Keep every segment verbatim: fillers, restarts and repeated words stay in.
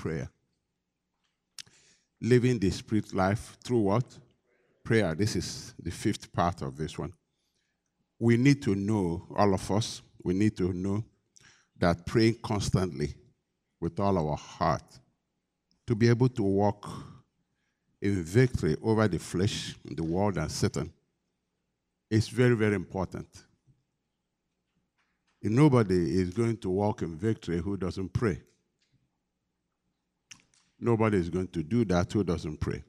prayer. Living the spirit life through what? Prayer. This is the fifth part of this one. We need to know, all of us, we need to know that praying constantly with all our heart to be able to walk in victory over the flesh, the world, and Satan is very, very important. Nobody is going to walk in victory who doesn't pray. Nobody is going to do that who doesn't pray.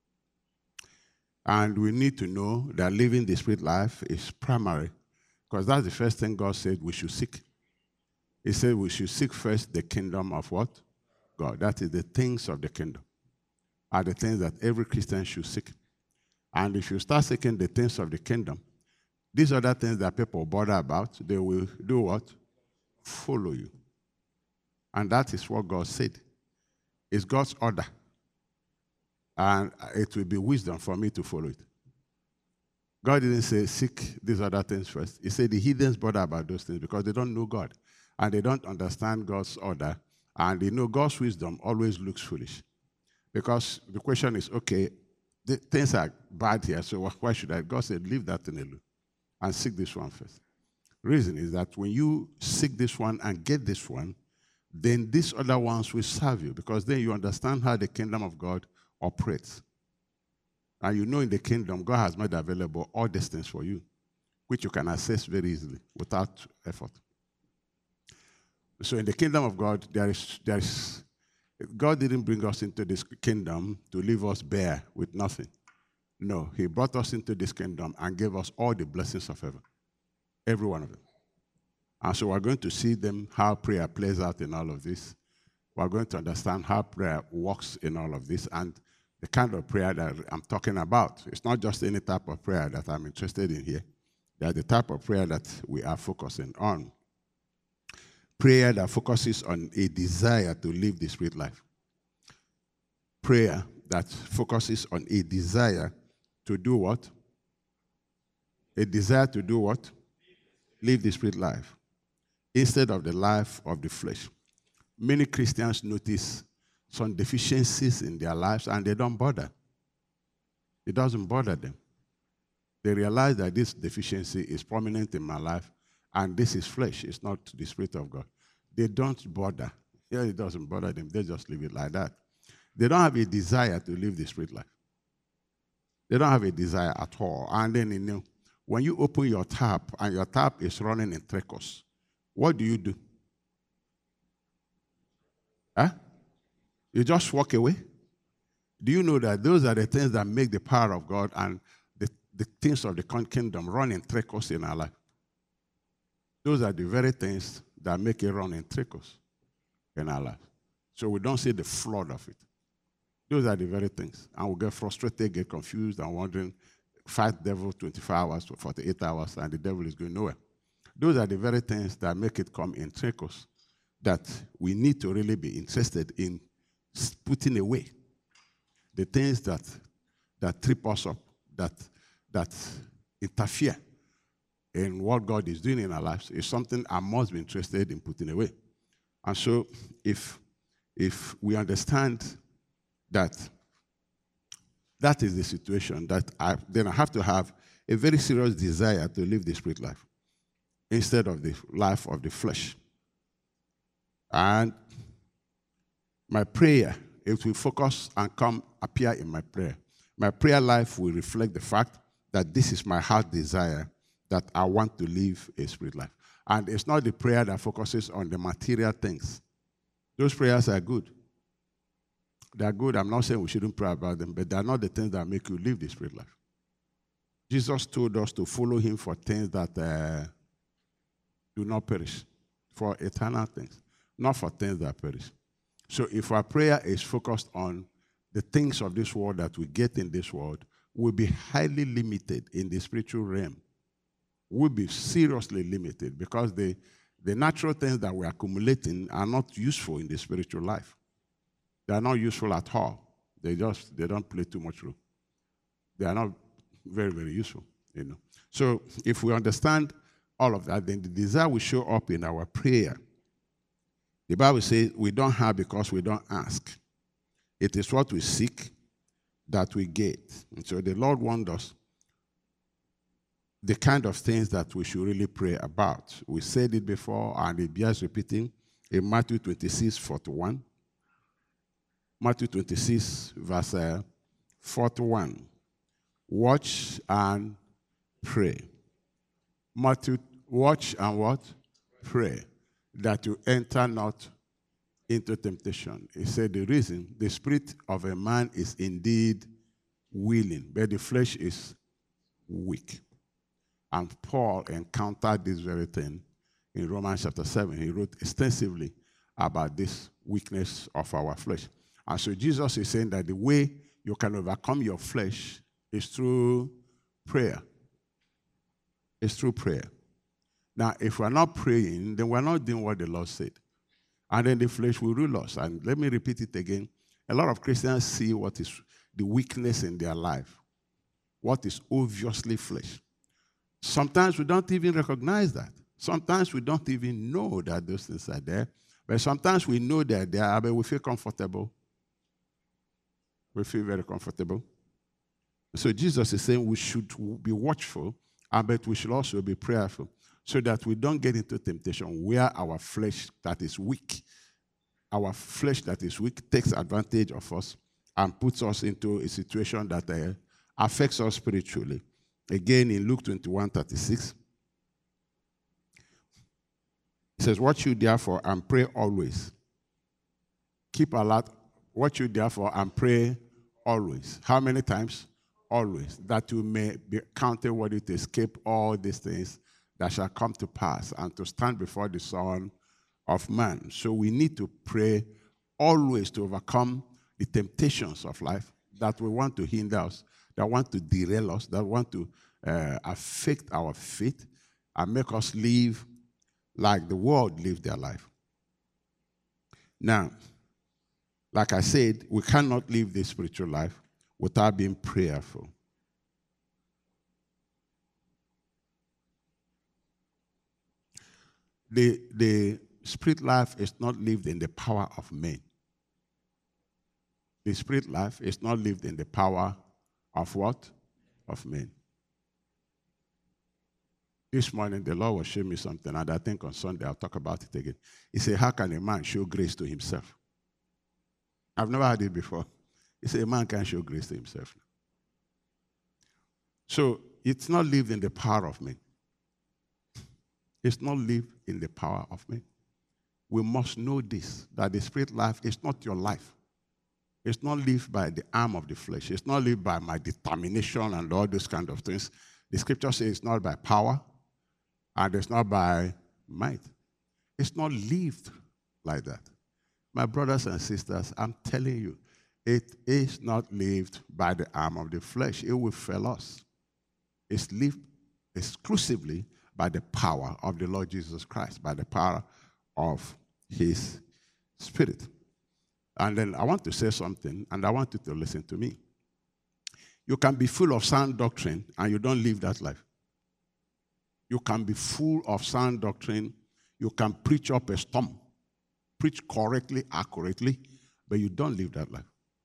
And we need to know that living the spirit life is primary, because that's the first thing God said we should seek. He said we should seek first the kingdom of what? God. That is the things of the kingdom, are the things that every Christian should seek. And if you start seeking the things of the kingdom, these other things that people bother about, they will do what? Follow you. And that is what God said. It's God's order. And it will be wisdom for me to follow it. God didn't say seek these other things first. He said the heathens bother about those things because they don't know God. And they don't understand God's order. And they know God's wisdom always looks foolish. Because the question is, okay, the things are bad here, so why should I? God said, leave that thing alone and seek this one first. Reason is that when you seek this one and get this one, then these other ones will serve you, because then you understand how the kingdom of God operates. And you know in the kingdom, God has made available all these things for you, which you can access very easily without effort. So in the kingdom of God, there is, there is, God didn't bring us into this kingdom to leave us bare with nothing. No, he brought us into this kingdom and gave us all the blessings of heaven, every one of them. And so we're going to see them, how prayer plays out in all of this. We're going to understand how prayer works in all of this and the kind of prayer that I'm talking about. It's not just any type of prayer that I'm interested in here. They're the type of prayer that we are focusing on. Prayer that focuses on a desire to live the spirit life. Prayer that focuses on a desire to do what? A desire to do what? Live the spirit life instead of the life of the flesh. Many Christians notice some deficiencies in their lives and they don't bother. It doesn't bother them. They realize that this deficiency is prominent in my life and this is flesh, it's not the Spirit of God. They don't bother. Yeah, it doesn't bother them. They just leave it like that. They don't have a desire to live the spirit life. They don't have a desire at all. And then, you know, when you open your tap and your tap is running in trickles, what do you do? Huh? You just walk away? Do you know that those are the things that make the power of God and the, the things of the kingdom run in trickles in our life? Those are the very things that make it run in trickles in our life. So we don't see the flood of it. Those are the very things. And we get frustrated, get confused, and wondering, fight the devil twenty-four hours to forty-eight hours, and the devil is going nowhere. Those are the very things that make it come in trickles that we need to really be interested in putting away. The things that, that trip us up, that, that interfere in what God is doing in our lives is something I must be interested in putting away. And so if, if we understand that that is the situation, that I, then I have to have a very serious desire to live the spirit life instead of the life of the flesh. And my prayer, it will focus and come appear in my prayer. My prayer life will reflect the fact that this is my heart desire, that I want to live a spirit life. And it's not the prayer that focuses on the material things. Those prayers are good. They are good. I'm not saying we shouldn't pray about them, but they are not the things that make you live the spirit life. Jesus told us to follow him for things that uh, do not perish, for eternal things, not for things that perish. So if our prayer is focused on the things of this world that we get in this world, we'll be highly limited in the spiritual realm. We'll be seriously limited because the, the natural things that we're accumulating are not useful in the spiritual life. They are not useful at all. They just, they don't play too much role. They are not very, very useful, you know. So if we understand all of that, then the desire will show up in our prayer. The Bible says we don't have because we don't ask. It is what we seek that we get. And so the Lord wants us the kind of things that we should really pray about. We said it before, and it bears repeating in Matthew twenty-six, forty-one. Matthew twenty-six, verse uh, forty-one. Watch and pray. Matthew, watch and what? Pray, that you enter not into temptation. He said the reason, the spirit of a man is indeed willing, but the flesh is weak. And Paul encountered this very thing in Romans chapter seven. He wrote extensively about this weakness of our flesh. And so Jesus is saying that the way you can overcome your flesh is through prayer. It's through prayer. Now, if we're not praying, then we're not doing what the Lord said. And then the flesh will rule us. And let me repeat it again. A lot of Christians see what is the weakness in their life, what is obviously flesh. Sometimes we don't even recognize that. Sometimes we don't even know that those things are there. But sometimes we know they're there, but we feel comfortable. We feel very comfortable. So Jesus is saying we should be watchful, but we should also be prayerful, so that we don't get into temptation where our flesh that is weak, our flesh that is weak takes advantage of us and puts us into a situation that uh, affects us spiritually. Again, in Luke twenty-one, thirty-six, it says, watch you therefore and pray always. Keep alert. Watch you therefore and pray always. How many times? Always. That you may be counted worthy to escape all these things that shall come to pass and to stand before the Son of Man. So we need to pray always to overcome the temptations of life that we want to hinder us, that want to derail us, that want to uh, affect our faith and make us live like the world lived their life. Now, like I said, we cannot live this spiritual life without being prayerful. The, the spirit life is not lived in the power of men. The spirit life is not lived in the power of what? Of men. This morning, the Lord was showing me something, and I think on Sunday I'll talk about it again. He said, how can a man show grace to himself? I've never heard it before. He said, a man can show grace to himself. So it's not lived in the power of men. It's not lived in the power of men. We must know this, that the spirit life is not your life. It's not lived by the arm of the flesh. It's not lived by my determination and all those kind of things. The scripture says it's not by power, and it's not by might. It's not lived like that. My brothers and sisters, I'm telling you, it is not lived by the arm of the flesh. It will fail us. It's lived exclusively by the power of the Lord Jesus Christ, by the power of his Spirit. And then I want to say something, and I want you to listen to me. You can be full of sound doctrine, and you don't live that life. You can be full of sound doctrine. You can preach up a storm, preach correctly, accurately, but you don't live that life.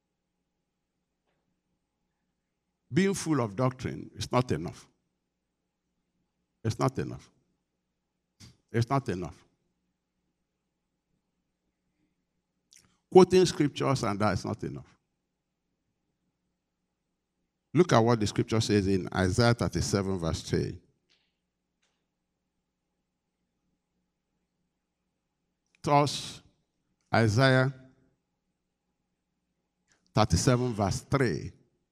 Being full of doctrine is not enough. It's not enough. It's not enough. Quoting scriptures and that is not enough. Look at what the scripture says in Isaiah thirty-seven, verse three. Thus, Isaiah thirty-seven, verse three.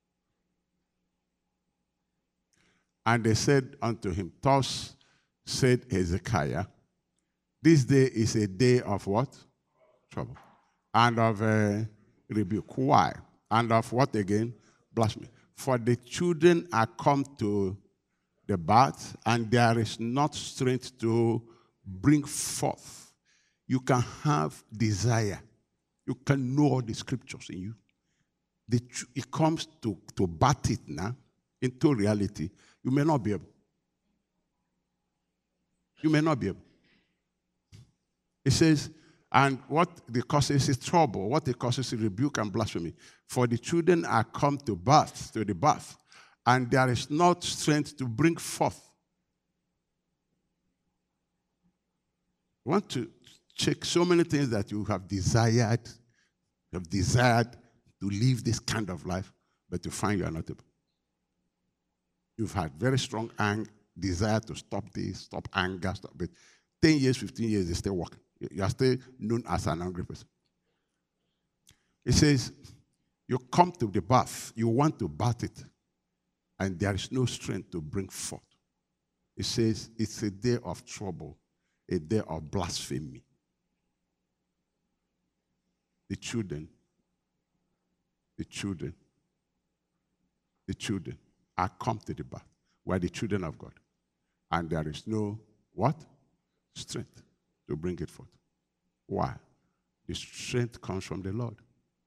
And they said unto him, thus said Hezekiah, this day is a day of what? Trouble. And of uh, rebuke. Why? And of what again? Blasphemy. For the children are come to the birth, and there is not strength to bring forth. You can have desire. You can know all the scriptures in you. The, it comes to, to bat it now into reality. You may not be able. You may not be able. It says, And what the causes is trouble. What it causes is rebuke and blasphemy. For the children are come to birth, to the birth, and there is not strength to bring forth. You want to check so many things that you have desired, you have desired to live this kind of life, but you find you are not able. You've had very strong ang- desire to stop this, stop anger, stop it. ten years, fifteen years, they still working. You are still known as an angry person. It says, you come to the bath, you want to bath it, and there is no strength to bring forth. It says, it's a day of trouble, a day of blasphemy. The children, the children, the children are come to the bath. We are the children of God. And there is no, what? Strength to bring it forth. Why? The strength comes from the Lord.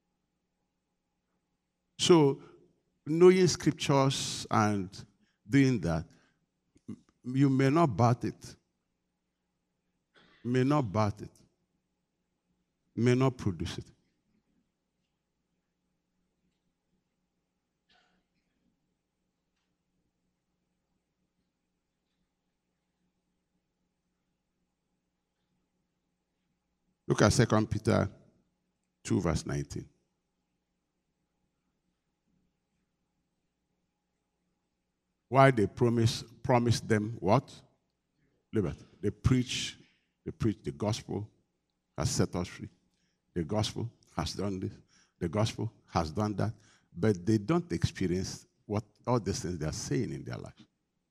So, knowing scriptures and doing that, you may not bat it. May not bat it. May not produce it. Look at Second Peter two, verse nineteen. Why they promise promise them what? Liberty. They preach, they preach the gospel has set us free. The gospel has done this. The gospel has done that. But they don't experience what all these things they are saying in their life.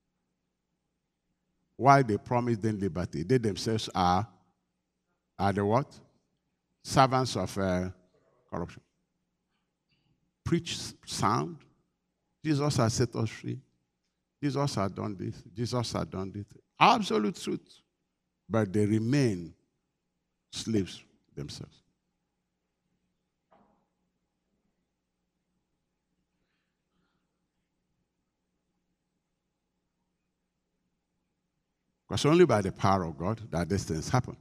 Why they promise them liberty? They themselves are Are the what? Servants of uh, corruption. Preach sound. Jesus has set us free. Jesus has done this. Jesus has done this. Absolute truth. But they remain slaves themselves. Because only by the power of God that these things happen.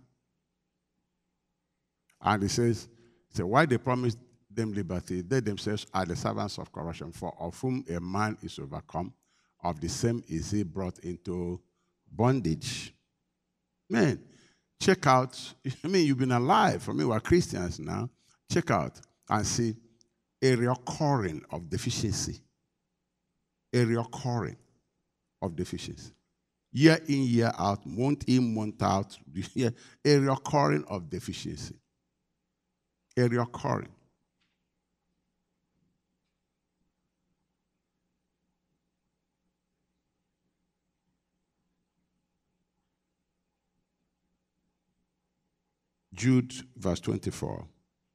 And he says, so why they promise them liberty, they themselves are the servants of corruption, for of whom a man is overcome, of the same is he brought into bondage. Man, check out, I mean, you've been alive. I mean, we're Christians now. Check out and see a recurring of deficiency. A recurring of deficiency. Year in, year out, month in, month out, a recurring of deficiency. A recurring. Jude, verse twenty-four.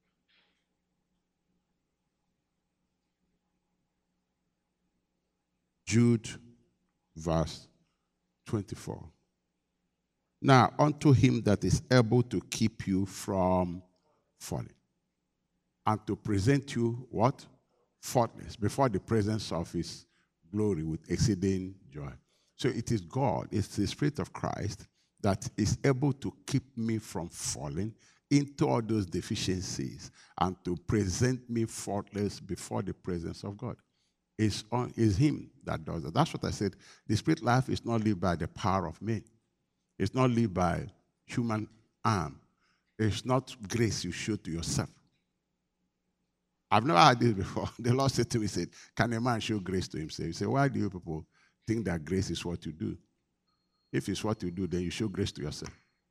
Jude, verse twenty-four. Now, unto him that is able to keep you from falling, and to present you, what? Faultless, before the presence of his glory with exceeding joy. So it is God, it's the Spirit of Christ that is able to keep me from falling into all those deficiencies and to present me faultless before the presence of God. It's, on, it's him that does that. That's what I said. The spirit life is not lived by the power of men. It's not lived by human arm. It's not grace you show to yourself. I've never had this before. The Lord said to me, he said, can a man show grace to himself? He said, why do you people think that grace is what you do? If it's what you do, then you show grace to yourself.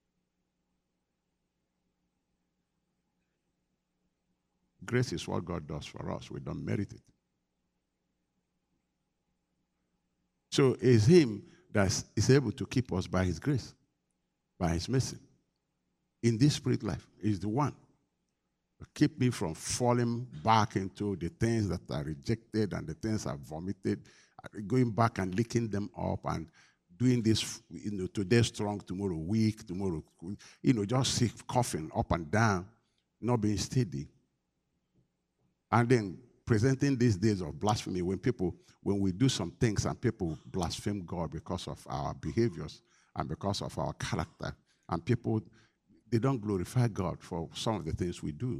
Grace is what God does for us. We don't merit it. So it's him that is able to keep us by his grace, by his mercy. In this spirit life, he's the one to keep me from falling back into the things that are rejected and the things I've vomited, going back and licking them up and doing this, you know, today strong, tomorrow weak, tomorrow, you know, just sick, coughing up and down, not being steady. And then presenting these days of blasphemy when people, when we do some things and people blaspheme God because of our behaviors and because of our character, and people they don't glorify God for some of the things we do.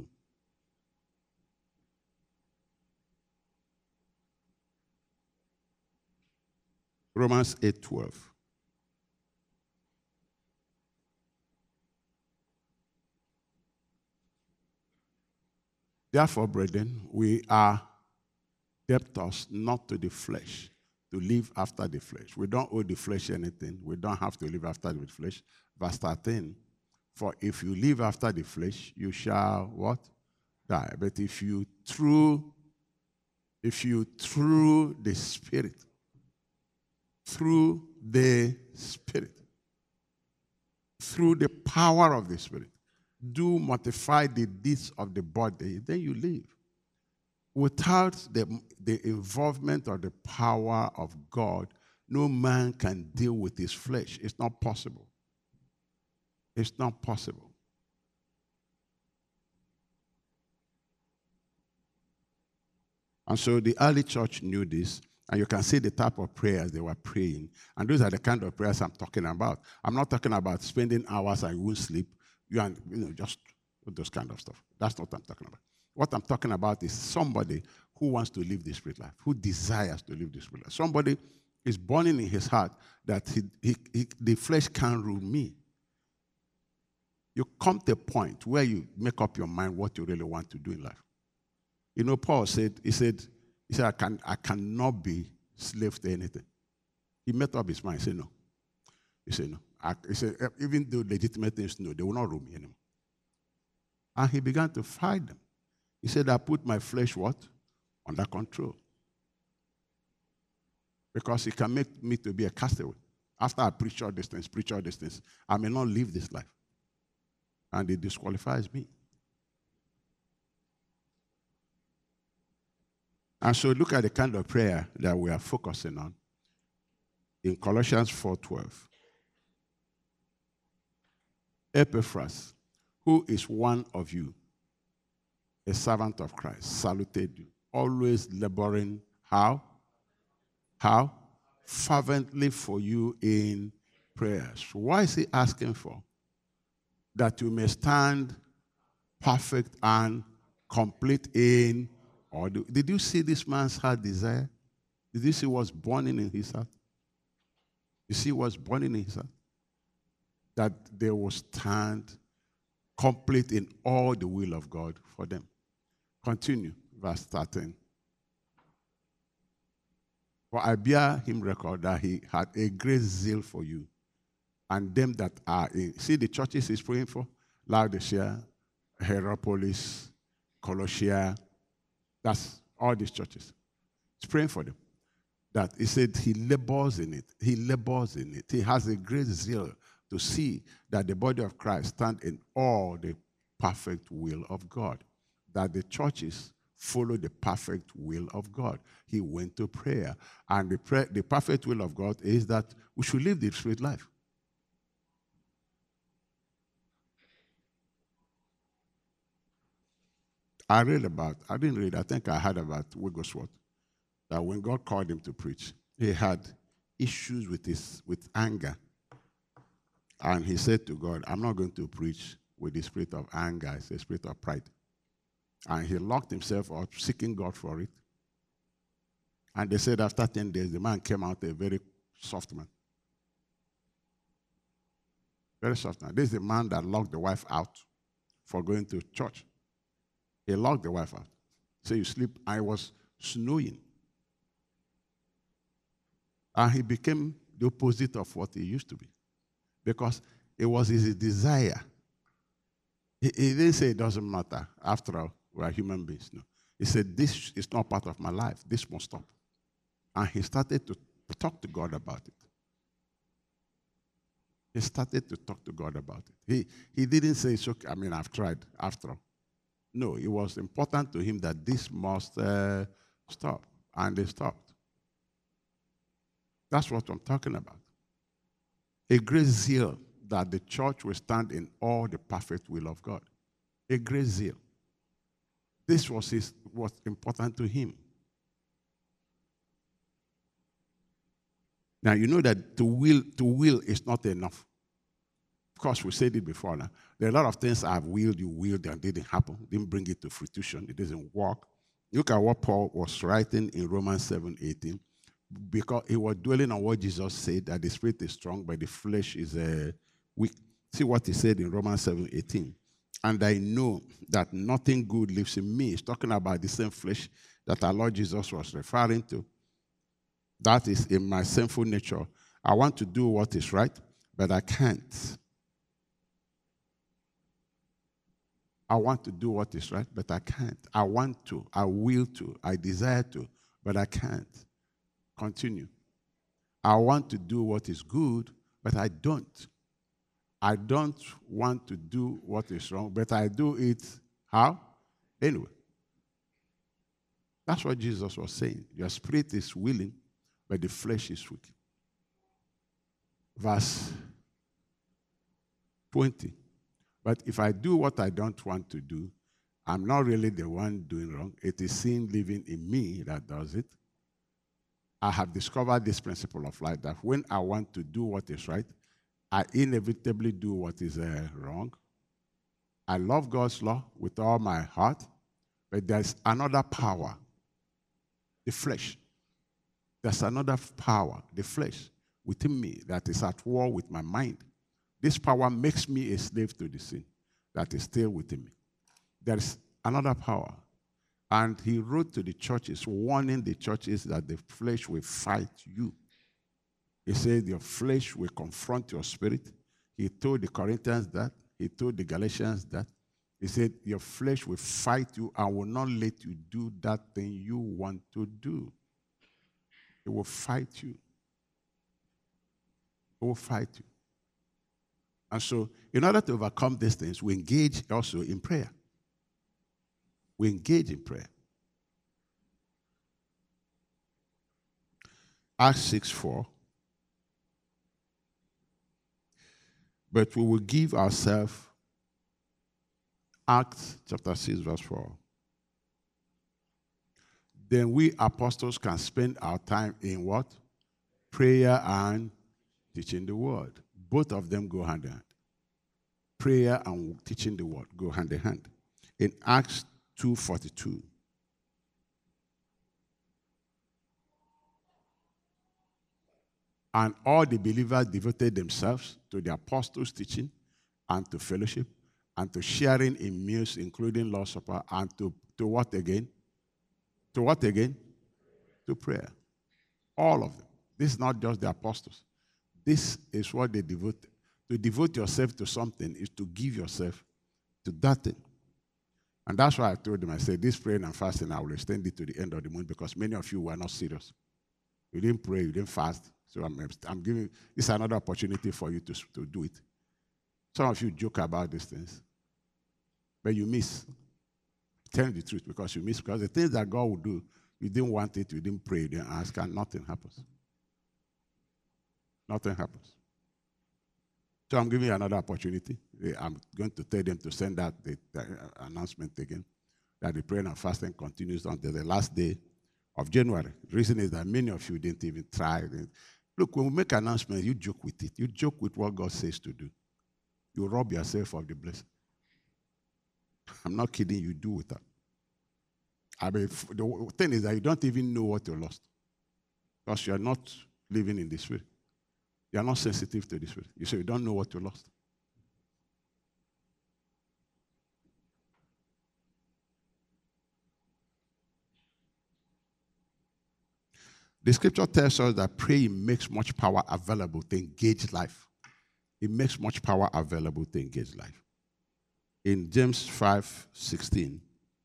Romans eight twelve. Therefore, brethren, we are debtors not to the flesh, to live after the flesh. We don't owe the flesh anything. We don't have to live after the flesh. Verse thirteen, for if you live after the flesh, you shall what? Die. But if you through, if you through the Spirit, through the Spirit, through the power of the Spirit, do mortify the deeds of the body, then you live. Without the, the involvement or the power of God, no man can deal with his flesh. It's not possible. It's not possible. And so the early church knew this, and you can see the type of prayers they were praying. And those are the kind of prayers I'm talking about. I'm not talking about spending hours and you won't sleep. You, and, you know, just those kind of stuff. That's not what I'm talking about. What I'm talking about is somebody who wants to live the spirit life, who desires to live the spirit life. Somebody is burning in his heart that he, he, he, the flesh can't rule me. You come to a point where you make up your mind what you really want to do in life. You know, Paul said, he said, he said, I, can, I cannot be slave to anything. He made up his mind. He said, no. He said, no. I, he said, even though legitimate things, no, they will not rule me anymore. And he began to fight them. He said, I put my flesh what? Under control. Because it can make me to be a castaway. After I preach all these things, preach all these things, I may not live this life. And it disqualifies me. And so look at the kind of prayer that we are focusing on in Colossians four twelve. Epaphras, who is one of you, a servant of Christ, saluted you, always laboring, how? How? Fervently for you in prayers. Why is he asking for? That you may stand perfect and complete in order. Did you see this man's heart desire? Did you see what's burning in his heart? You see what's burning in his heart? That they will stand complete in all the will of God for them. Continue, verse thirteen. For I bear him record that he had a great zeal for you, and them that are in. See the churches he's praying for? Laodicea, Hierapolis, Colossia. That's all these churches. He's praying for them. That he said he labors in it. He labors in it. He has a great zeal to see that the body of Christ stand in all the perfect will of God. That the churches follow the perfect will of God. He went to prayer. And the, prayer, the perfect will of God is that we should live the spirit life. I read about, I didn't read, I think I heard about Wigglesworth, that when God called him to preach, he had issues with his with anger. And he said to God, I'm not going to preach with the spirit of anger, it's the spirit of pride. And he locked himself up, seeking God for it. And they said after ten days, the man came out a very soft man. Very soft man. This is the man that locked the wife out for going to church. He locked the wife out. So you sleep, and it was snowing. And he became the opposite of what he used to be. Because it was his desire. He, he didn't say it doesn't matter. After all, we are human beings. No. He said, this is not part of my life. This must stop. And he started to talk to God about it. He started to talk to God about it. He, he didn't say, it's okay. I mean, I've tried, after all. No, it was important to him that this must uh, stop. And they stopped. That's what I'm talking about. A great zeal that the church will stand in all the perfect will of God. A great zeal. This was his, was important to him. Now, you know that to will, to will is not enough. Of course, we said it before now. There are a lot of things I've willed, you willed, and didn't happen. Didn't bring it to fruition. It doesn't work. Look at what Paul was writing in Romans seven eighteen. Because he was dwelling on what Jesus said, that the spirit is strong, but the flesh is uh, weak. See what he said in Romans seven eighteen. And I know that nothing good lives in me. He's talking about the same flesh that our Lord Jesus was referring to. That is in my sinful nature. I want to do what is right, but I can't. I want to do what is right, but I can't. I want to, I will to, I desire to, but I can't. Continue. I want to do what is good, but I don't. I don't want to do what is wrong, but I do it how? Anyway. That's what Jesus was saying. Your spirit is willing, but the flesh is weak. Verse twenty. But if I do what I don't want to do, I'm not really the one doing wrong. It is sin living in me that does it. I have discovered this principle of life, that when I want to do what is right, I inevitably do what is uh, wrong. I love God's law with all my heart, but there's another power, the flesh. There's another power, the flesh, within me that is at war with my mind. This power makes me a slave to the sin that is still within me. There's another power. And he wrote to the churches, warning the churches that the flesh will fight you. He said, your flesh will confront your spirit. He told the Corinthians that. He told the Galatians that. He said, your flesh will fight you and will not let you do that thing you want to do. It will fight you. It will fight you. And so, in order to overcome these things, we engage also in prayer. We engage in prayer. Acts six four. But we will give ourselves, Acts chapter six, verse four. Then we apostles can spend our time in what? Prayer and teaching the word. Both of them go hand in hand. Prayer and teaching the word go hand in hand. In Acts two forty-two. And all the believers devoted themselves to the apostles' teaching and to fellowship and to sharing in meals, including Lord's Supper, and to, to what again? To what again? To prayer. All of them. This is not just the apostles. This is what they devote. To devote yourself to something is to give yourself to that thing. And that's why I told them, I said, this praying and fasting, I will extend it to the end of the month because many of you were not serious. You didn't pray, you didn't fast. So I'm, I'm giving, this is another opportunity for you to, to do it. Some of you joke about these things, but you miss. Tell the truth because you miss. Because the things that God will do, you didn't want it, you didn't pray, you didn't ask, and nothing happens. Nothing happens. So I'm giving you another opportunity. I'm going to tell them to send out the, the announcement again that the prayer and fasting continues until the last day of January. The reason is that many of you didn't even try. Look, when we make announcements, you joke with it. You joke with what God says to do. You rob yourself of the blessing. I'm not kidding, you do with that. I mean, the thing is that you don't even know what you lost because you are not living in the Spirit. You are not sensitive to the Spirit. You say you don't know what you lost. The scripture tells us that praying makes much power available to engage life. It makes much power available to engage life. In James five sixteen,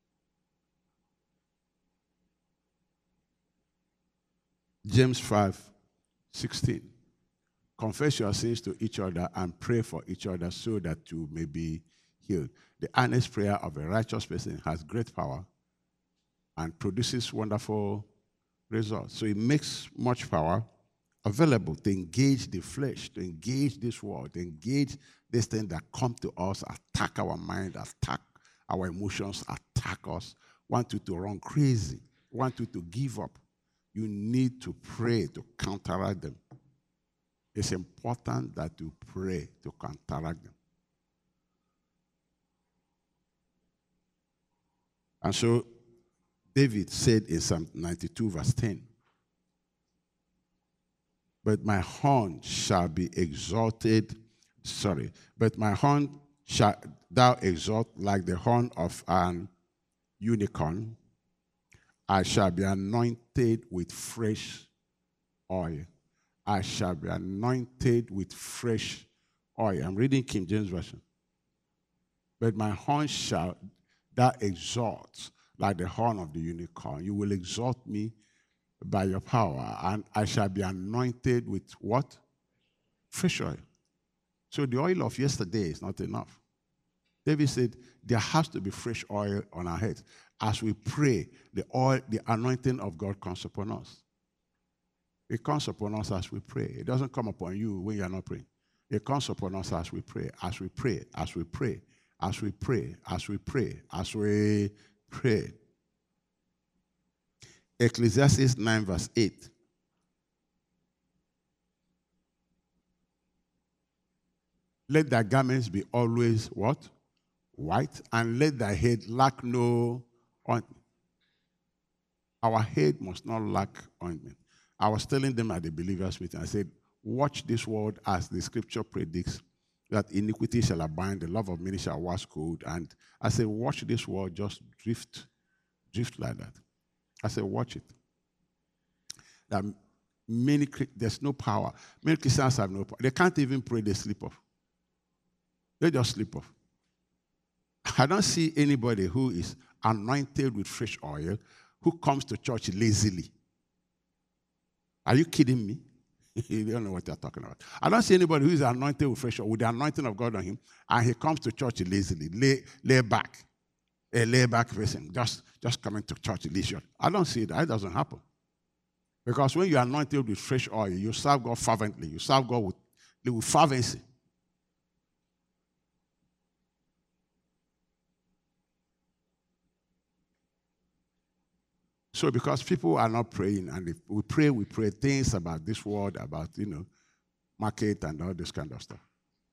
James five sixteen, confess your sins to each other and pray for each other so that you may be healed. The earnest prayer of a righteous person has great power and produces wonderful results. So it makes much power available to engage the flesh, to engage this world, to engage this thing that come to us, attack our mind, attack our emotions, attack us, want you to run crazy, want you to give up. You need to pray to counteract them. It's important that you pray to counteract them. And so David said in Psalm ninety-two, verse ten, but my horn shall be exalted, sorry, but my horn shall thou exalt like the horn of an unicorn. I shall be anointed with fresh oil. I shall be anointed with fresh oil. I'm reading King James Version. But my horn shall thou exalt like the horn of the unicorn. You will exalt me by your power, and I shall be anointed with what? Fresh oil. So the oil of yesterday is not enough. David said, there has to be fresh oil on our heads. As we pray, the oil, the anointing of God comes upon us. It comes upon us as we pray. It doesn't come upon you when you are not praying. It comes upon us as we pray, as we pray, as we pray, as we pray, as we pray, as we pray. Ecclesiastes nine, verse eight. Let thy garments be always what? White, and let thy head lack no ointment. Our head must not lack ointment. I was telling them at the believers' meeting, I said, watch this word as the scripture predicts that iniquity shall abound, the love of many shall wax cold. And I said, watch this word just drift, drift like that. I said, watch it. That many, there's no power. Many Christians have no power. They can't even pray, they sleep off. They just sleep off. I don't see anybody who is anointed with fresh oil who comes to church lazily. Are you kidding me? You don't know what they're talking about. I don't see anybody who is anointed with fresh oil, with the anointing of God on him, and he comes to church lazily, lay, lay back. A lay back person, just, just coming to church leisure. I don't see that. It doesn't happen. Because when you're anointed with fresh oil, you serve God fervently. You serve God with, with fervency. So because people are not praying, and if we pray, we pray things about this world, about, you know, market and all this kind of stuff.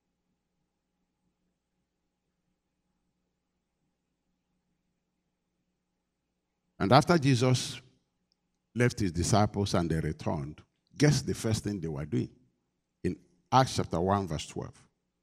And after Jesus left his disciples and they returned, guess the first thing they were doing? In Acts chapter one, verse twelve.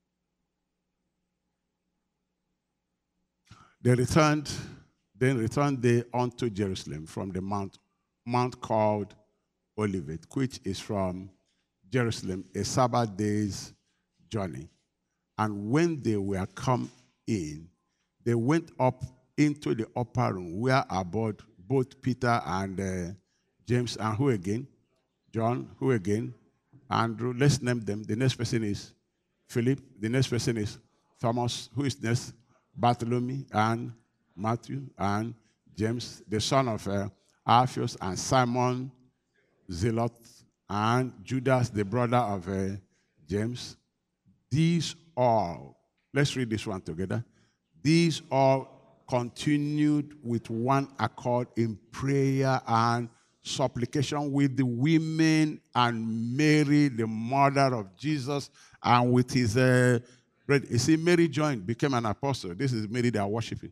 They returned, then returned they unto Jerusalem from the mount, mount called Olivet, which is from Jerusalem, a Sabbath day's journey. And when they were come in, they went up into the upper room where abode both Peter and uh, James, and who again? John, who again? Andrew. Let's name them. The next person is Philip. The next person is Thomas. Who is next? Bartholomew and Matthew and James, the son of uh, Alphaeus, and Simon Zealot, and Judas, the brother of uh, James. These all, let's read this one together. These all continued with one accord in prayer and supplication with the women and Mary, the mother of Jesus, and with his uh, brother. You see, Mary joined, became an apostle. This is Mary they are worshiping.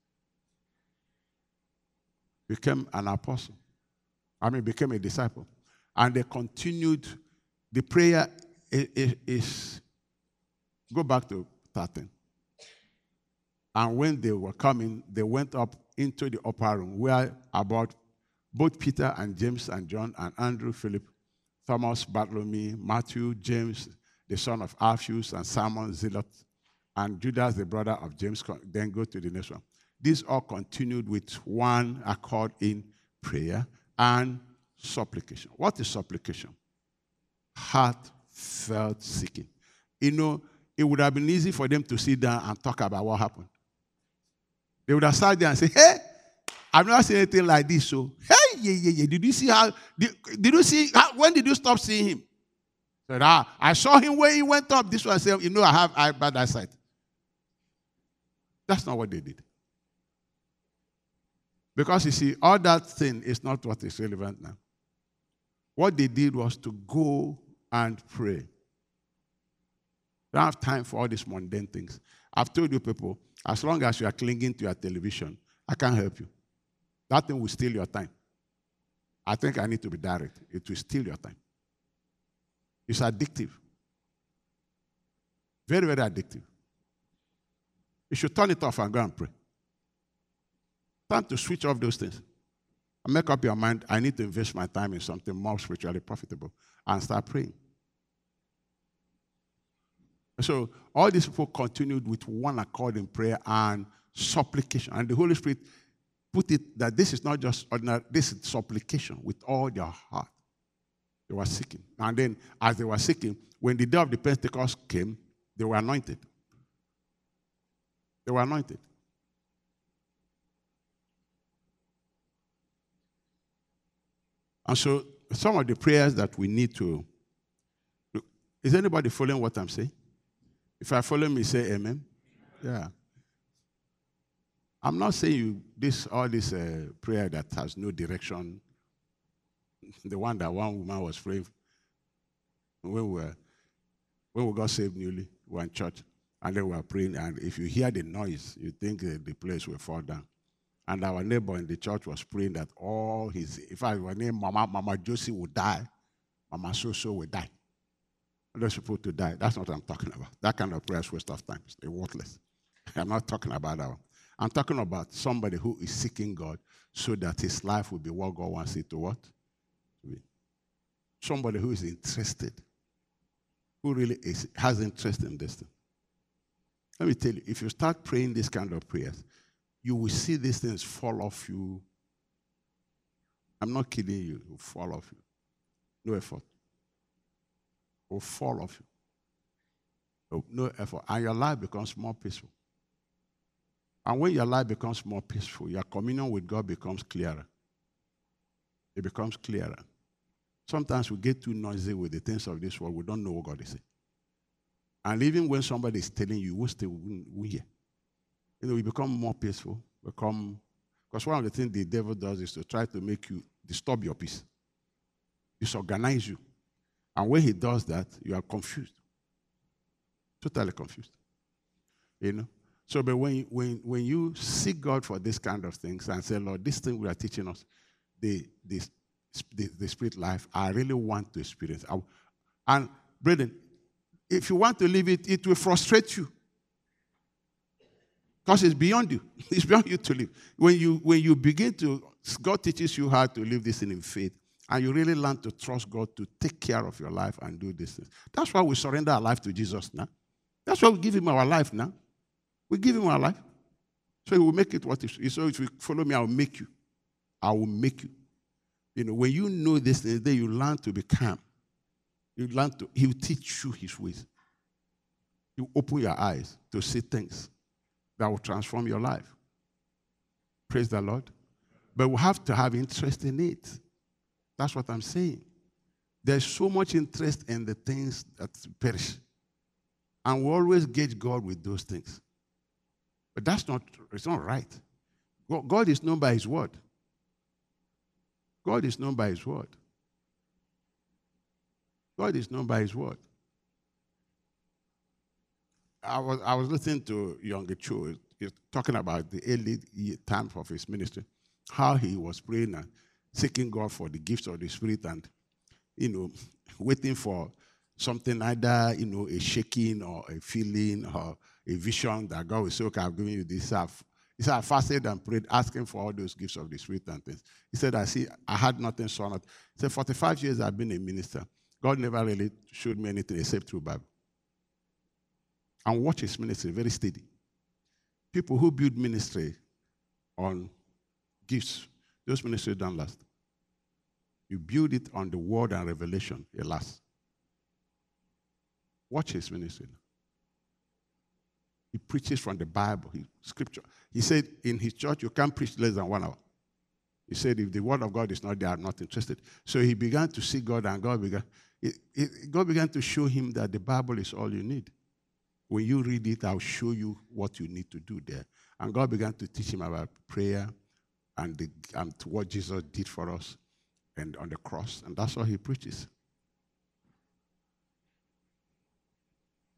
Became an apostle. I mean, became a disciple. And they continued. The prayer is, is go back to thirteen. And when they were coming, they went up into the upper room where about both Peter and James and John and Andrew, Philip, Thomas, Bartholomew, Matthew, James, the son of Alphaeus, and Simon Zealot, and Judas, the brother of James. Then go to the next one. These all continued with one accord in prayer and supplication. What is supplication? Heartfelt seeking. You know, it would have been easy for them to sit down and talk about what happened. They would have sat there and say, hey, I've never seen anything like this. So, hey, yeah, yeah, yeah. Did you see how, did, did you see, how, when did you stop seeing him? Said, ah, I saw him when he went up. This one said, you know, I have I bad eyesight. That's not what they did. Because you see, all that thing is not what is relevant now. What they did was to go and pray. don't have time for all these mundane things. I've told you people, as long as you are clinging to your television, I can't help you. That thing will steal your time. I think I need to be direct. It will steal your time. It's addictive. Very, very addictive. You should turn it off and go and pray. Time to switch off those things. And make up your mind, I need to invest my time in something more spiritually profitable and start praying. So all these people continued with one accord in prayer and supplication. And the Holy Spirit put it that this is not just ordinary, this is supplication with all their heart. They were seeking. And then as they were seeking, when the day of the Pentecost came, they were anointed. They were anointed. And so some of the prayers that we need to, is anybody following what I'm saying? If I follow me, say amen. Yeah. I'm not saying you this all this uh, prayer that has no direction. The one that one woman was praying when we were when we got saved newly, we were in church, and they were praying, and if you hear the noise, you think uh, the place will fall down. And our neighbor in the church was praying that all his, if I were named Mama, Mama Josie would die, Mama Soso would die. They're supposed to die. That's not what I'm talking about. That kind of prayer is waste of time. It's worthless. I'm not talking about that one. I'm talking about somebody who is seeking God so that his life will be what God wants it to what? To be. Somebody who is interested, who really is, has interest in this thing. Let me tell you, if you start praying this kind of prayers, you will see these things fall off you. I'm not kidding you. It will fall off you. No effort. It will fall off you. No effort. And your life becomes more peaceful. And when your life becomes more peaceful, your communion with God becomes clearer. It becomes clearer. Sometimes we get too noisy with the things of this world. We don't know what God is saying. And even when somebody is telling you, we still we hear. You know, we become more peaceful. Become because one of the things the devil does is to try to make you disturb your peace, disorganize you. And when he does that, you are confused, totally confused. You know. So, but when when when you seek God for this kind of things and say, Lord, this thing we are teaching us, the the the, the spirit life, I really want to experience. I, and brethren, if you want to live it, it will frustrate you. Because it's beyond you. It's beyond you to live. When you when you begin to, God teaches you how to live this in faith, and you really learn to trust God to take care of your life and do this thing. That's why we surrender our life to Jesus now. That's why we give him our life now. We give him our life. So he will make it what it is. So if you follow me, I will make you. I will make you. You know, when you know this thing, then you learn to be calm. You learn to, he will teach you his ways. You open your eyes to see things that will transform your life. Praise the Lord. But we have to have interest in it. That's what I'm saying. There's so much interest in the things that perish. And we always gauge God with those things. But that's not, it's not right. God is known by his word. God is known by his word. God is known by his word. I was, I was listening to Younger Cho talking about the early times of his ministry, how he was praying and seeking God for the gifts of the Spirit and, you know, waiting for something, either, you know, a shaking or a feeling or a vision that God will say, okay, I've given you this. He said, I fasted and prayed, asking for all those gifts of the Spirit and things. He said, I see, I had nothing, saw not. He said, forty-five years I've been a minister. God never really showed me anything except through Bible. And watch his ministry, very steady. People who build ministry on gifts, those ministries don't last. You build it on the word and revelation, it lasts. Watch his ministry. He preaches from the Bible, he, scripture. He said in his church, you can't preach less than one hour. He said, if the word of God is not there, I'm not interested. So he began to see God, and God began, it, it, God began to show him that the Bible is all you need. When you read it, I'll show you what you need to do there. And God began to teach him about prayer and, the, and what Jesus did for us and on the cross. And that's what he preaches.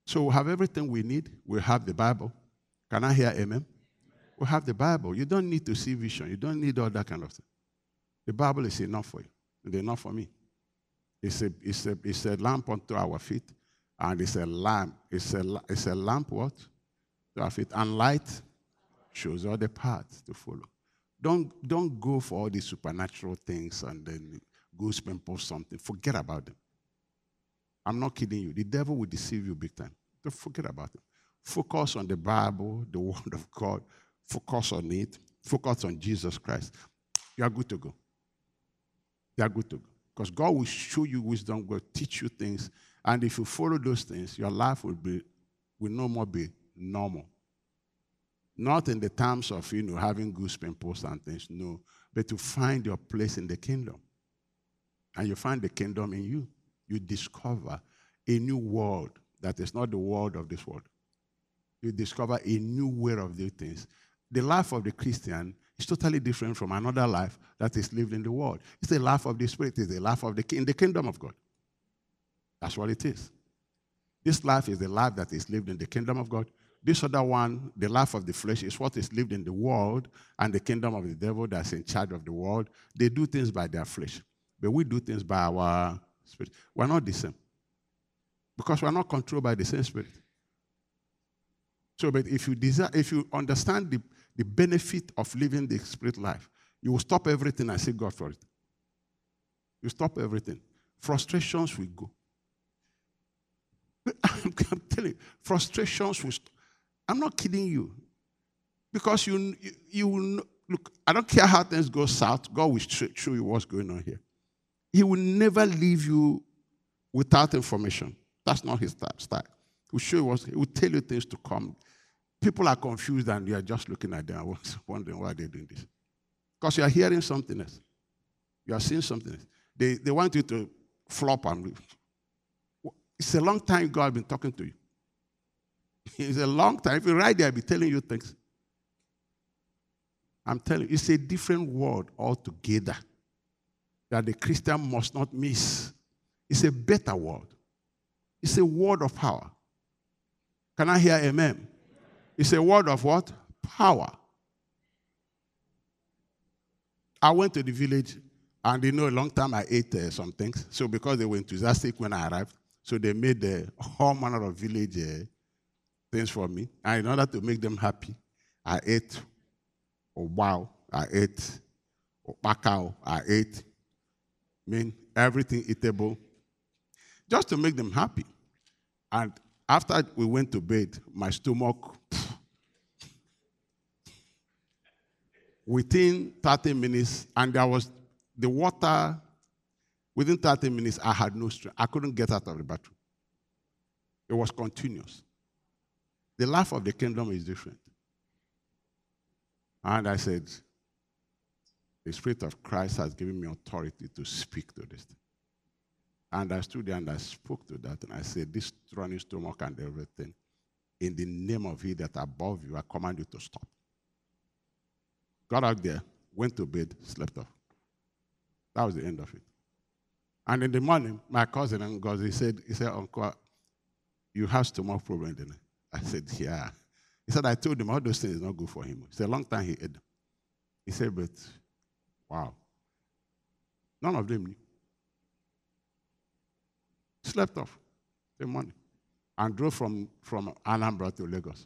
So we have everything we need. We have the Bible. Can I hear amen? We have the Bible. You don't need to see vision. You don't need all that kind of thing. The Bible is enough for you. It's enough for me. It's a, it's a, it's a lamp unto our feet, and it's a lamp. It's a, it's a lamp what? To our feet. And light shows all the paths to follow. Don't, don't go for all these supernatural things and then goosebumps or something. Forget about them. I'm not kidding you. The devil will deceive you big time. Don't forget about it. Focus on the Bible, the Word of God. Focus on it. Focus on Jesus Christ. You are good to go. You are good to go. Because God will show you wisdom, will teach you things. And if you follow those things, your life will be will no more be normal. Not in the terms of, you know, having goosebumps and things, no. But to find your place in the kingdom. And you find the kingdom in you. You discover a new world that is not the world of this world. You discover a new way of doing things. The life of the Christian is totally different from another life that is lived in the world. It's the life of the Spirit. It's the life of the in the kingdom of God. That's what it is. This life is the life that is lived in the kingdom of God. This other one, the life of the flesh, is what is lived in the world and the kingdom of the devil that's in charge of the world. They do things by their flesh, but we do things by our spirit. We're not the same because we're not controlled by the same spirit. So, but if you desire, if you understand the, the benefit of living the spirit life, you will stop everything and say God for it. You stop everything. Frustrations will go. I'm, I'm telling you, frustrations will stop. I'm not kidding you. Because you, you, you will, look, I don't care how things go south, God will show you what's going on here. He will never leave you without information. That's not his style. He will show you what, he will tell you things to come. People are confused and you are just looking at them and wondering why they're doing this. Because you are hearing something else. You are seeing something else. They, they want you to flop and leave. It's a long time God has been talking to you. It's a long time. If you write there, I'll be telling you things. I'm telling you, it's a different world altogether that the Christian must not miss. It's a better world. It's a word of power. Can I hear amen? It's a word of what? Power. I went to the village, and you know, a long time I ate uh, some things. So because they were enthusiastic when I arrived, so they made uh, all manner of village uh, things for me. And in order to make them happy, I ate wow, I ate bacao, I ate, I mean, everything eatable, just to make them happy. And after we went to bed, my stomach, within thirty minutes, and there was the water, within thirty minutes, I had no strength. I couldn't get out of the bathroom. It was continuous. The life of the kingdom is different. And I said, the Spirit of Christ has given me authority to speak to this thing. And I stood there and I spoke to that, and I said, this running stomach and everything, in the name of He that above you, I command you to stop. Got out there, went to bed, slept off. That was the end of it. And in the morning, my cousin and God, he said, he said, Uncle, you have stomach problem, didn't you? I said, yeah. He said, I told him all those things is not good for him. It's a long time he ate them. He said, but wow. None of them knew. Slept off the morning and drove from, from Anambra to Lagos.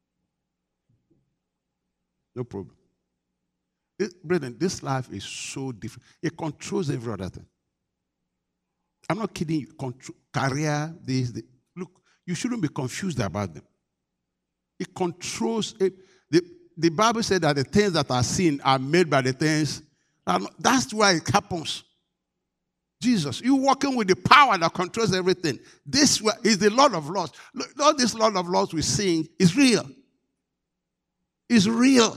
No problem. It, brethren, this life is so different. It controls every other thing. I'm not kidding you. Control, career, this, this. Look, you shouldn't be confused about them. It controls it. The, the Bible said that the things that are seen are made by the things. That are not, that's why it happens. Jesus, you walking with the power that controls everything. This is the Lord of Lords. Look, all this Lord of Lords we sing is real. It's real.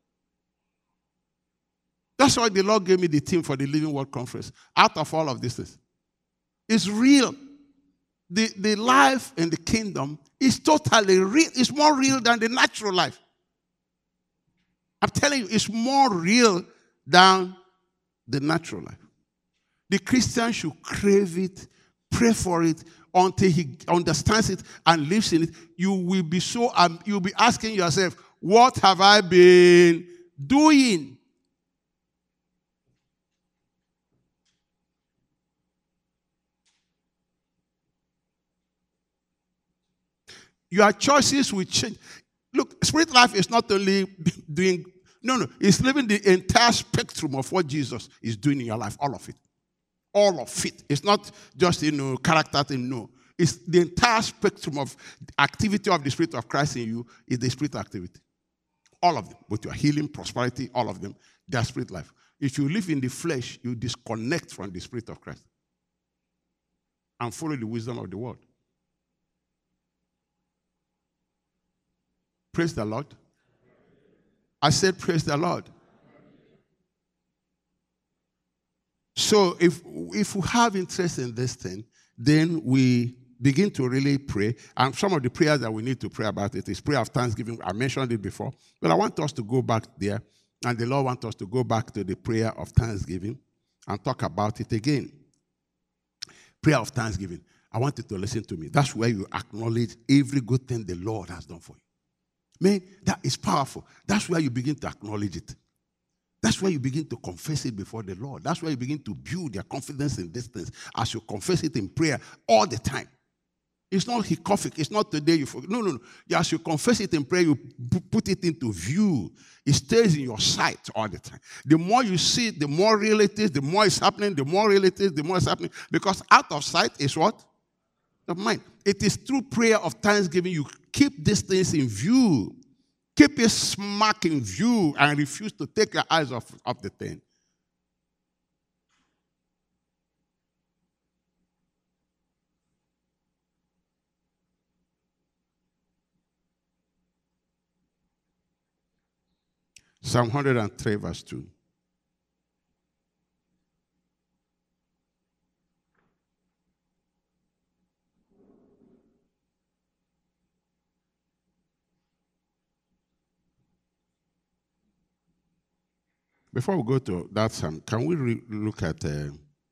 That's why the Lord gave me the theme for the Living Word Conference. Out of all of this, it's real. The, the life in the kingdom is totally real. It's more real than the natural life. I'm telling you, it's more real than the natural life. The Christian should crave it, pray for it, until he understands it and lives in it, you will be so, um, you'll be asking yourself, what have I been doing? Your choices will change. Look, spirit life is not only doing, no, no, it's living the entire spectrum of what Jesus is doing in your life, all of it. All of it. It's not just, you know, character thing, no. It's the entire spectrum of activity of the Spirit of Christ in you is the spirit activity. All of them. Both your healing, prosperity, all of them, they are spirit life. If you live in the flesh, you disconnect from the Spirit of Christ and follow the wisdom of the world. Praise the Lord. I said, praise the Lord. So if, if we have interest in this thing, then we begin to really pray. And some of the prayers that we need to pray about it is prayer of thanksgiving. I mentioned it before. But I want us to go back there. And the Lord wants us to go back to the prayer of thanksgiving and talk about it again. Prayer of thanksgiving. I want you to listen to me. That's where you acknowledge every good thing the Lord has done for you. Man, that is powerful. That's where you begin to acknowledge it. That's where you begin to confess it before the Lord. That's where you begin to build your confidence in this thing as you confess it in prayer all the time. It's not hiccupic. It's not today you forget. No, no, no. As you confess it in prayer, you put it into view. It stays in your sight all the time. The more you see it, the more real it is. The more it's happening, the more real it is, the more it's happening. Because out of sight is what? The mind. It is through prayer of thanksgiving you keep these things in view. Keep it smack in view and refuse to take your eyes off, off the thing. Psalm one hundred three, verse two. Before we go to that psalm, can we re- look at uh,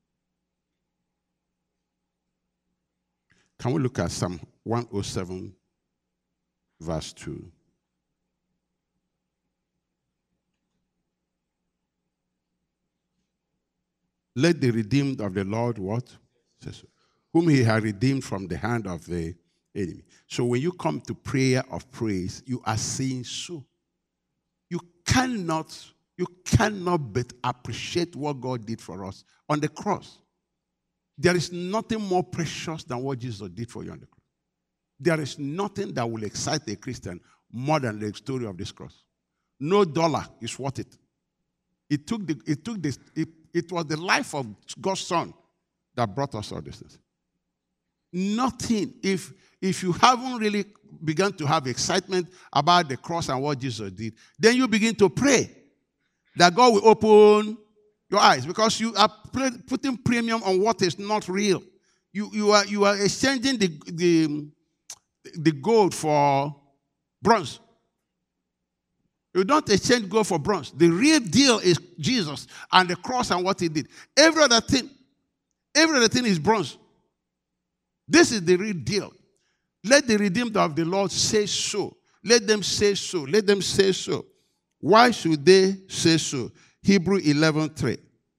can we look at Psalm one oh seven, verse two? Let the redeemed of the Lord what? Whom he has redeemed from the hand of the enemy. So when you come to prayer of praise, you are saying so. You cannot, you cannot but appreciate what God did for us on the cross. There is nothing more precious than what Jesus did for you on the cross. There is nothing that will excite a Christian more than the story of this cross. No dollar is worth it. It took the, it took this, it, it was the life of God's Son that brought us all this things. Nothing. If, if you haven't really begun to have excitement about the cross and what Jesus did, then you begin to pray that God will open your eyes because you are putting premium on what is not real. You, you, are, you are exchanging the, the, the gold for bronze. You don't exchange gold for bronze. The real deal is Jesus and the cross and what he did. Every other thing, every other thing is bronze. This is the real deal. Let the redeemed of the Lord say so. Let them say so. Let them say so. Why should they say so? Hebrew eleven three.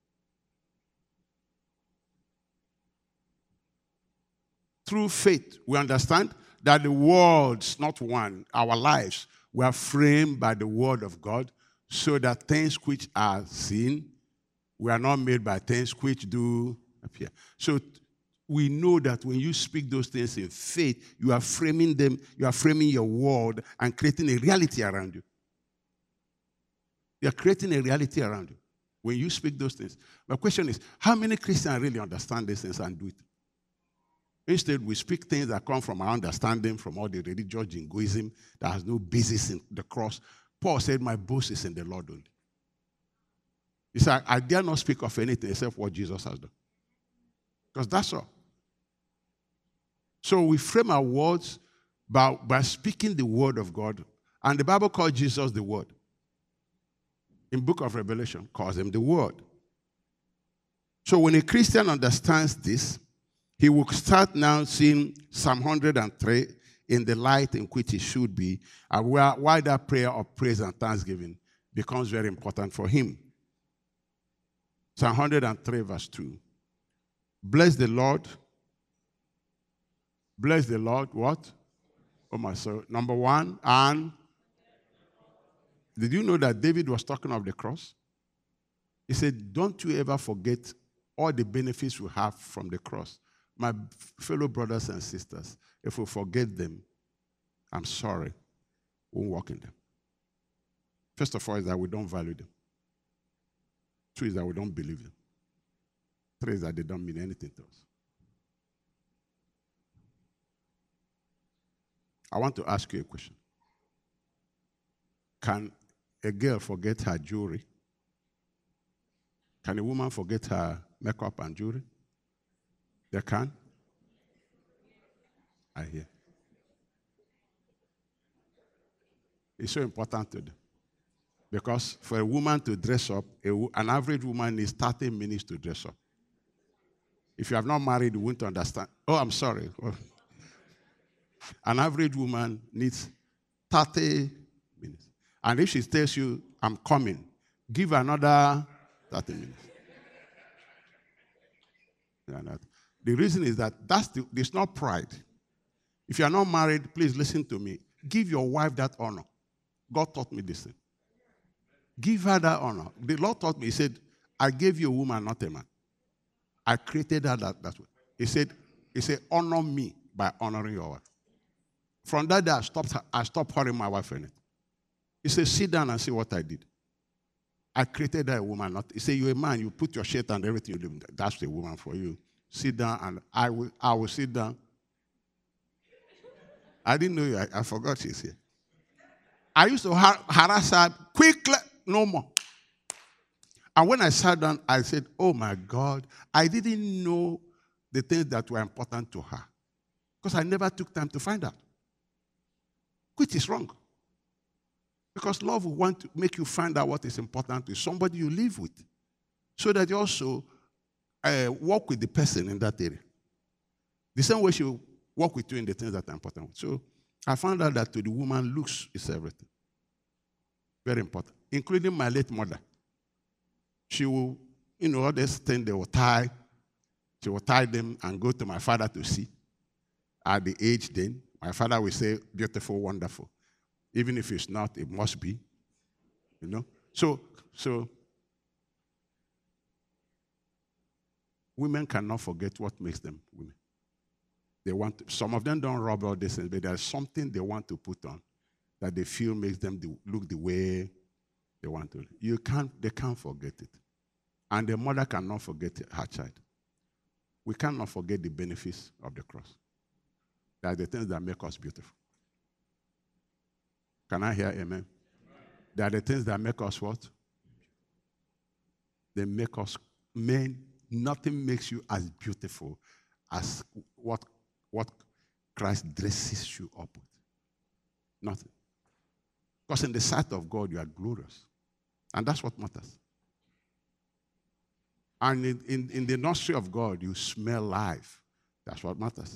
Through faith, we understand that the worlds, not one, our lives, were framed by the word of God, so that things which are seen were not made by things which do appear. So we know that when you speak those things in faith, you are framing them, you are framing your world and creating a reality around you. You are creating a reality around you when you speak those things. My question is, how many Christians really understand these things and do it? Instead, we speak things that come from our understanding, from all the religious jingoism that has no basis in the cross. Paul said, my boast is in the Lord only. He said, I dare not speak of anything except what Jesus has done. Because that's all. So we frame our words by, by speaking the word of God. And the Bible calls Jesus the word. In the book of Revelation, calls him the word. So when a Christian understands this, he will start now seeing Psalm one hundred three in the light in which it should be, and where, why that prayer of praise and thanksgiving becomes very important for him. Psalm one hundred three, verse two. Bless the Lord. Bless the Lord, what? Oh my soul. Number one, and did you know that David was talking of the cross? He said, don't you ever forget all the benefits we have from the cross. My fellow brothers and sisters, if we forget them, I'm sorry, we won't walk in them. First of all is that we don't value them. Two is that we don't believe them. Three is that they don't mean anything to us. I want to ask you a question. Can a girl forget her jewelry? Can a woman forget her makeup and jewelry? They can? I hear. It's so important to them. Because for a woman to dress up, a, an average woman needs thirty minutes to dress up. If you have not married, you won't understand. Oh, I'm sorry. Oh. An average woman needs thirty minutes. And if she tells you, I'm coming, give her another thirty minutes. The reason is that that's the, it's not pride. If you are not married, please listen to me. Give your wife that honor. God taught me this thing. Give her that honor. The Lord taught me, he said, I gave you a woman, not a man. I created her that, that way. He said, he said, honor me by honoring your wife. From that day, I stopped, I stopped hurrying my wife in it. He said, sit down and see what I did. I created her a woman. Not, he said, you're a man, you put your shirt and everything you do. That's the woman for you. Sit down and I will, I will sit down. I didn't know you. I, I forgot she's here. I used to har- harass her quickly, no more. And when I sat down, I said, oh my God, I didn't know the things that were important to her. Because I never took time to find out. Which is wrong. Because love will want to make you find out what is important to somebody you live with. So that you also uh, work with the person in that area. The same way she will work with you in the things that are important. So I found out that to the woman, looks is everything. Very important. Including my late mother. She will, you know, all this thing they will tie. She will tie them and go to my father to see. At the age then, my father will say, beautiful, wonderful. Even if it's not, it must be. You know? So, so women cannot forget what makes them women. They want to, some of them don't rub all this, but there's something they want to put on that they feel makes them do, look the way they want to. You can't, they can't forget it. And the mother cannot forget her child. We cannot forget the benefits of the cross. They are the things that make us beautiful. Can I hear amen? Amen? They are the things that make us what? They make us men. Nothing makes you as beautiful as what, what Christ dresses you up with. Nothing. Because in the sight of God, you are glorious. And that's what matters. And in, in, in the nostril of God, you smell life. That's what matters.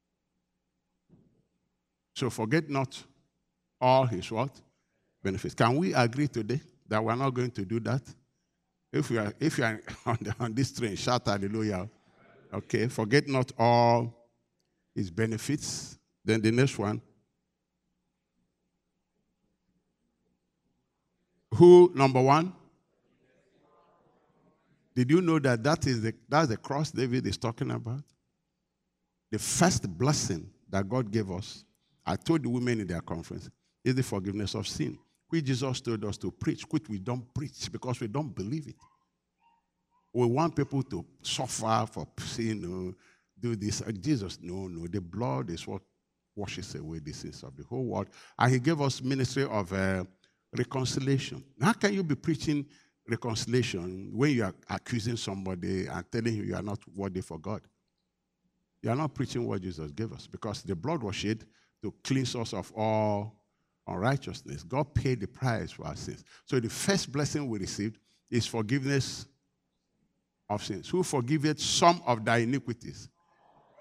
So forget not all his what? Benefits. Can we agree today that we're not going to do that? If we are, if you are on, the, on this train, shout hallelujah. Okay, forget not all his benefits. Then the next one. Who, number one? Did you know that that is the, that's the cross David is talking about? The first blessing that God gave us, I told the women in their conference, is the forgiveness of sin, which Jesus told us to preach, which we don't preach because we don't believe it. We want people to suffer for sin, or do this. Jesus, no, no. The blood is what washes away the sins of the whole world. And he gave us ministry of uh, reconciliation. How can you be preaching reconciliation when you are accusing somebody and telling him you are not worthy for God? You are not preaching what Jesus gave us, because the blood was shed to cleanse us of all unrighteousness. God paid the price for our sins. So the first blessing we received is forgiveness of sins. Who forgiveth some of thy iniquities?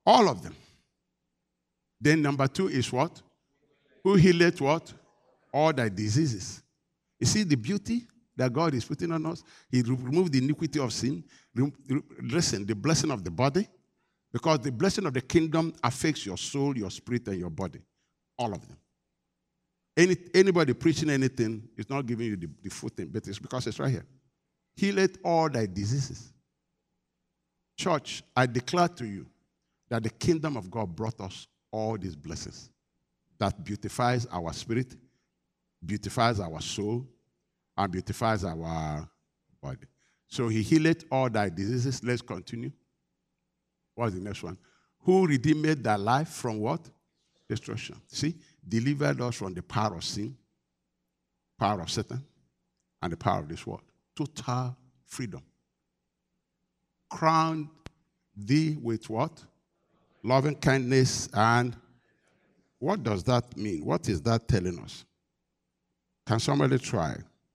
All of them. Then number two is what? Who healeth what? All thy diseases. You see the beauty that God is putting on us? He removed the iniquity of sin. Listen, the blessing of the body. Because the blessing of the kingdom affects your soul, your spirit, and your body. All of them. Any, anybody preaching anything is not giving you the, the full thing, but it's because it's right here. Healeth all thy diseases. Church, I declare to you that the kingdom of God brought us all these blessings that beautifies our spirit, beautifies our soul, and beautifies our body. So he healeth all thy diseases. Let's continue. What's the next one? Who redeemed thy life from what? Destruction. See? Delivered us from the power of sin, power of Satan, and the power of this world. Total freedom. Crowned thee with what? Loving kindness. And what does that mean? What is that telling us? Can somebody try?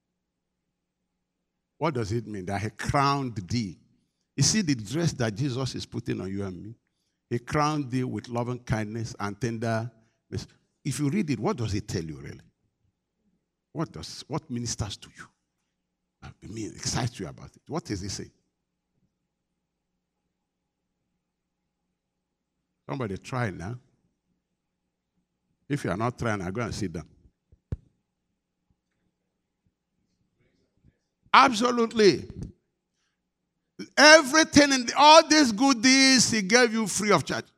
What does it mean that he crowned thee? You see the dress that Jesus is putting on you and me? He crowned thee with loving kindness and tender mercy. If you read it, what does it tell you really? What does, what ministers to you? I mean, excites you about it. What does it say? Somebody try now. If you are not trying, I go and sit down. Absolutely. Everything in the, all these good deeds he gave you free of charge.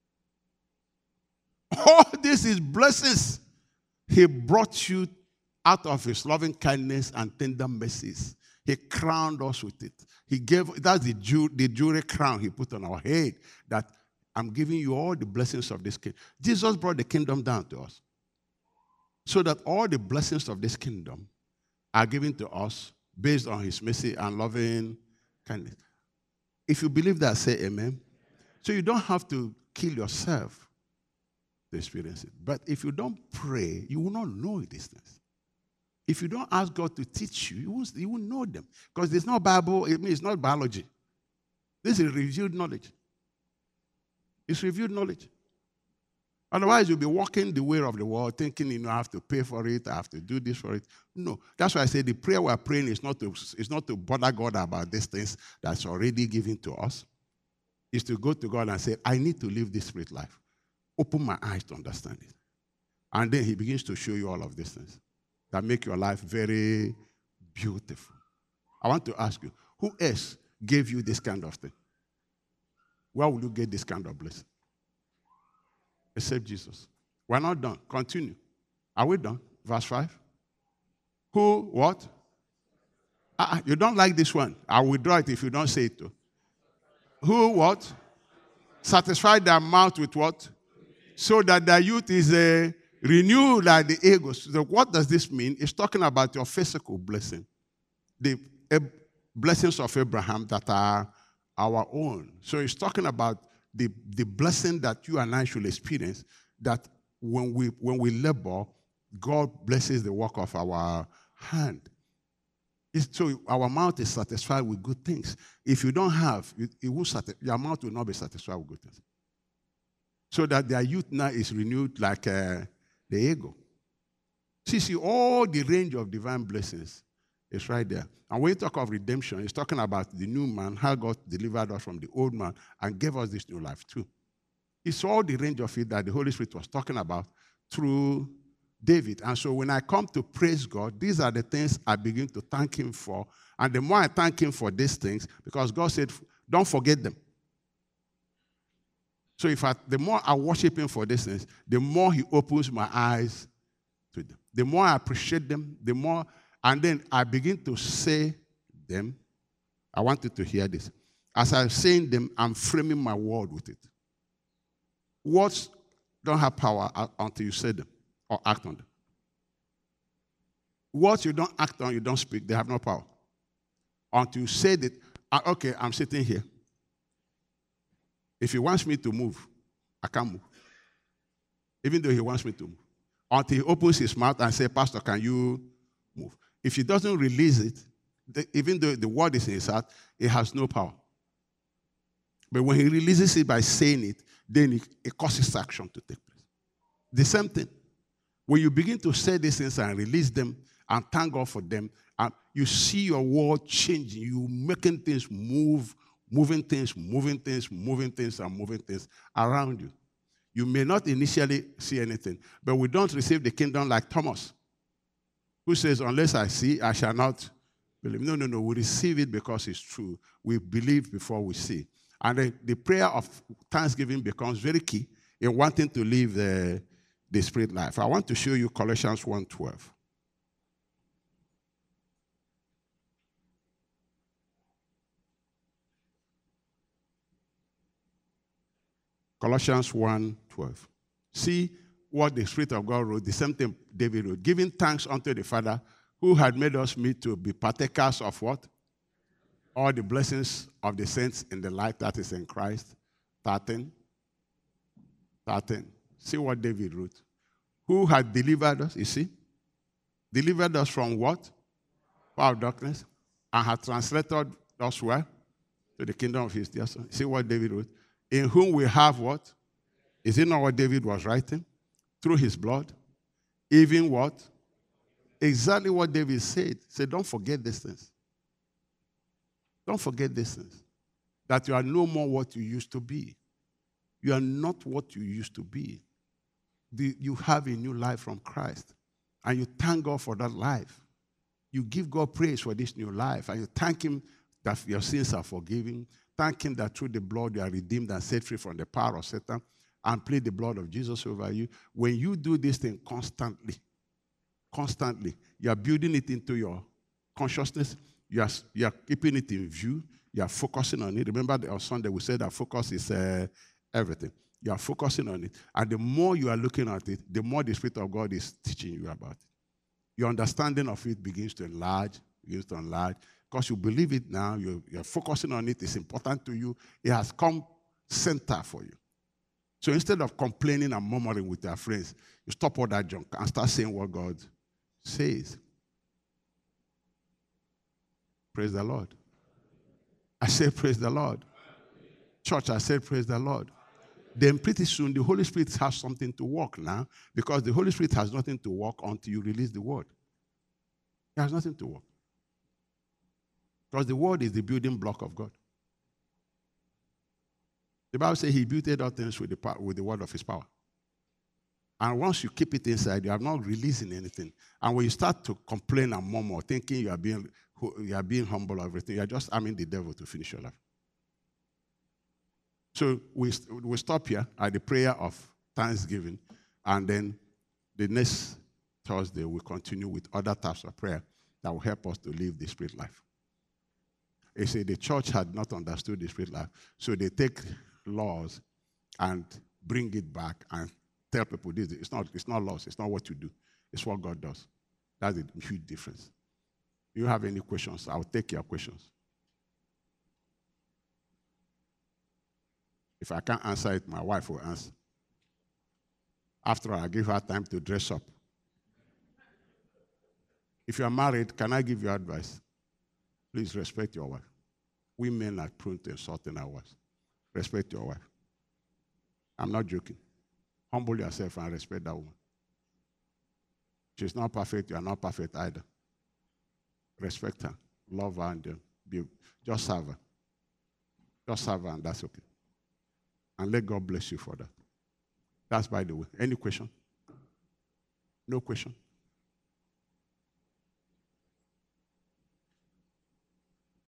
All this is blessings. He brought you out of his loving kindness and tender mercies. He crowned us with it. He gave, that's the, ju, the jury crown he put on our head, that I'm giving you all the blessings of this kingdom. Jesus brought the kingdom down to us so that all the blessings of this kingdom are given to us based on his mercy and loving kindness. If you believe that, say amen. So you don't have to kill yourself to experience it. But if you don't pray, you will not know these things. If you don't ask God to teach you, you won't, you won't know them. Because there's no Bible, it means it's not biology. This is revealed knowledge. It's revealed knowledge. Otherwise, you'll be walking the way of the world, thinking, you know, I have to pay for it, I have to do this for it. No. That's why I say the prayer we're praying is not to, is not to bother God about these things that's already given to us. It's to go to God and say, I need to live this spirit life. Open my eyes to understand it. And then he begins to show you all of these things that make your life very beautiful. I want to ask you, who else gave you this kind of thing? Where will you get this kind of blessing? Except Jesus. We're not done. Continue. Are we done? Verse five. Who, what? Uh, you don't like this one. I will withdraw it if you don't say it too. Who, what? Satisfy their mouth with what? So that their youth is uh, renewed like the eagles. So what does this mean? It's talking about your physical blessing. The uh, blessings of Abraham that are our own. So it's talking about the, the blessing that you and I should experience, that when we when we labor, God blesses the work of our hand. It's, so our mouth is satisfied with good things. If you don't have, it, it will satisfy, your mouth will not be satisfied with good things. So that their youth now is renewed like uh, the eagle. See, see, all the range of divine blessings is right there. And when you talk of redemption, it's talking about the new man, how God delivered us from the old man and gave us this new life too. It's all the range of it that the Holy Spirit was talking about through David. And so when I come to praise God, these are the things I begin to thank him for. And the more I thank him for these things, because God said, don't forget them. So if I, the more I worship him for these things, the more he opens my eyes to them. The more I appreciate them, the more, and then I begin to say them. I want you to hear this. As I'm saying them, I'm framing my word with it. Words don't have power until you say them or act on them. Words you don't act on, you don't speak, they have no power. Until you say that, okay, I'm sitting here. If he wants me to move, I can't move. Even though he wants me to move. Until he opens his mouth and says, Pastor, can you move? If he doesn't release it, the, even though the word is in his heart, it has no power. But when he releases it by saying it, then it, it causes action to take place. The same thing. When you begin to say these things and release them and thank God for them, and you see your world changing, you making things move, moving things, moving things, moving things, and moving things around you. You may not initially see anything, but we don't receive the kingdom like Thomas, who says, unless I see, I shall not believe. No, no, no. We receive it because it's true. We believe before we see. And the, the prayer of thanksgiving becomes very key in wanting to live the, the spirit life. I want to show you Colossians one twelve. Colossians one twelve. See what the Spirit of God wrote, the same thing David wrote. Giving thanks unto the Father who had made us meet to be partakers of what? All the blessings of the saints in the light that is in Christ. thirteen. thirteen. See what David wrote. Who had delivered us, you see? Delivered us from what? Power of darkness. And had translated us where? To the kingdom of his dear son. See what David wrote. In whom we have what? Is it not what David was writing? Through his blood. Even what? Exactly what David said. He said, don't forget these things. Don't forget these things. That you are no more what you used to be. You are not what you used to be. The, you have a new life from Christ. And you thank God for that life. You give God praise for this new life. And you thank him that your sins are forgiven. Thank him that through the blood you are redeemed and set free from the power of Satan, and plead the blood of Jesus over you. When you do this thing constantly, constantly, you are building it into your consciousness. You are, you are keeping it in view. You are focusing on it. Remember on Sunday we said that focus is uh, everything. You are focusing on it. And the more you are looking at it, the more the Spirit of God is teaching you about it. Your understanding of it begins to enlarge, begins to enlarge. Because you believe it now, you're, you're focusing on it, it's important to you, it has come center for you. So instead of complaining and murmuring with your friends, you stop all that junk and start saying what God says. Praise the Lord. I say praise the Lord. Church, I said praise the Lord. Then pretty soon the Holy Spirit has something to work now, because the Holy Spirit has nothing to work until you release the word. It has nothing to work. Because the word is the building block of God. The Bible says he built all things with the, power, with the word of his power. And once you keep it inside, you are not releasing anything. And when you start to complain and murmur, thinking you are being, you are being humble or everything, you are just arming the devil to finish your life. So we, we stop here at the prayer of thanksgiving, and then the next Thursday we'll continue with other types of prayer that will help us to live the spirit life. They say the church had not understood the spirit life, so they take laws and bring it back and tell people this. It's not, it's not laws. It's not what you do. It's what God does. That's a huge difference. If you have any questions, I'll take your questions. If I can't answer it, my wife will answer. After all, I give her time to dress up. If you are married, can I give you advice? Please respect your wife. We men are prone to insulting our wives. Respect your wife. I'm not joking. Humble yourself and respect that woman. She's not perfect. You are not perfect either. Respect her. Love her and be, just serve her. Just serve her and that's okay. And let God bless you for that. That's by the way. Any question? No question?